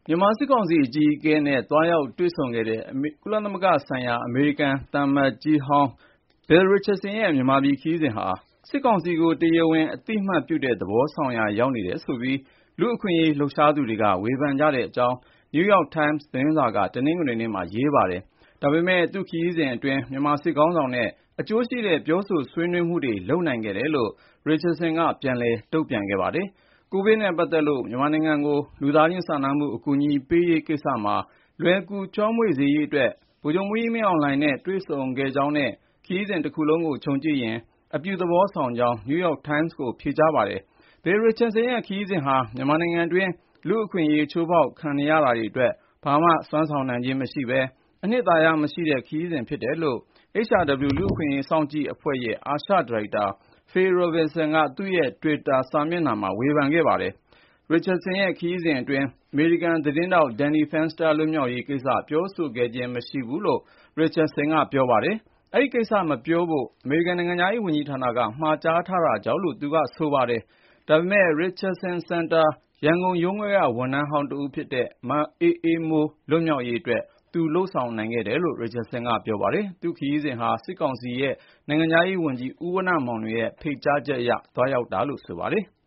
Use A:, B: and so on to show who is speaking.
A: မြန်မာစစ်ကောင်စီအကြီးအကဲနဲ့သွားရောက်တွေ့ဆုံခဲ့တဲ့ကုလသမဂ္ဂဆိုင်ရာအမေရိကန်သံအမတ်ကြီးဟောင်း Bill Richardson ရဲ့မြန်မာပြည်ခရီးစဉ်ဟာစစ်ကောင်စီကိုတရားဝင်အသိအမှတ်ပြုတဲ့သဘောဆောင်ရာရောက်နေတယ်ဆိုပြီးလူ့အခွင့်အရေးလှုပ်ရှားသူတွေကဝေဖန်ကြတဲ့အကြောင်း New York Times သတင်းစာကတနင်္ဂနွေနေ့မှာရေးပါတယ်။ ဒါပေမဲ့သူ့ခရီးစဉ်အတွင်းမြန်မာစစ်ခေါင်းဆောင်နဲ့အကျိုးရှိတဲ့ပြောဆိုဆွေးနွေးမှုတွေလုပ်နိုင်ခဲ့တယ်လို့ Richardson ကပြန်လည်တုံ့ပြန်ခဲ့ပါတယ်။ ကိုဗစ်နဲ့ပတ်သက်လို့မြန်မာနိုင်ငံကိုလူသားချင်းစာနာမှုအကူအညီပေးရေးကိစ္စမှာလွယ်ကူချောမွေ့စေရေးအတွက်ဗိုလ်ချုပ်မှူးကြီးမင်းအောင်လှိုင်နဲ့တွေ့ဆုံခဲ့ကြောင်းနဲ့ခရီးစဉ်တခုလုံးကိုခြုံကြည့်ရင်အပြုသဘောဆောင်ကြောင်း New York Times ကိုဖြေကြားပါတယ်။ Bill Richardson ရဲ့ခရီးစဉ်ဟာမြန်မာနိုင်ငံတွင်းလူ့အခွင့်အရေးချိုးဖောက်ခံနေရတာတွေအတွက်ဘာမှစွမ်းဆောင်နိုင်ခြင်းမရှိဘဲအနှစ်သာရမရှိတဲ့ခရီးစဉ်ဖြစ်တယ်လို့ HRW လူ့အခွင့်အရေးစောင့်ကြည့်အဖွဲ့ရဲ့အာရှဒါရိုက်တာ Phil Robertson ကသူ့ရဲ့ Twitter စာမျက်နှာမှာဝေဖန်ခဲ့ပါတယ်။ Richardson ရဲ့ခရီးစဉ်အတွင်းအမေရိကန်သတင်းထောက် Danny Fenster လွတ်မြောက်ရေးကိစ္စပြောဆိုခဲ့ခြင်းမရှိဘူးလို့ Richardson ကပြောပါတယ်။ အဲဒီကိစ္စမပြောဖို့အမေရိကန်နိုင်ငံခြားရေးဝန်ကြီးဌာနကမှာကြားထားတာကြောင့်လို့သူကဆိုပါတယ်။ ဒါပေမဲ့ Richardson Center ရန်ကုန်ရုံးခွဲကဝန်ထမ်းဟောင်းတဦးဖြစ်တဲ့ မအေးအေးမိုးလွတ်မြောက်ရေးအတွက်သူလုပ်ဆောင်နိုင်ခဲ့တယ်လို့ Richardson ကပြောပါတယ်။ သူ့ခရီးစဉ်ဟာစစ်ကောင်စီရဲ့နိုင်ငံခြားရေးဝန်ကြီးဦးဝဏ္ဏမောင်လွင်ရဲ့ဖိတ်ကြားချက်အရသွားရောက်တာလို့ဆိုပါတယ်။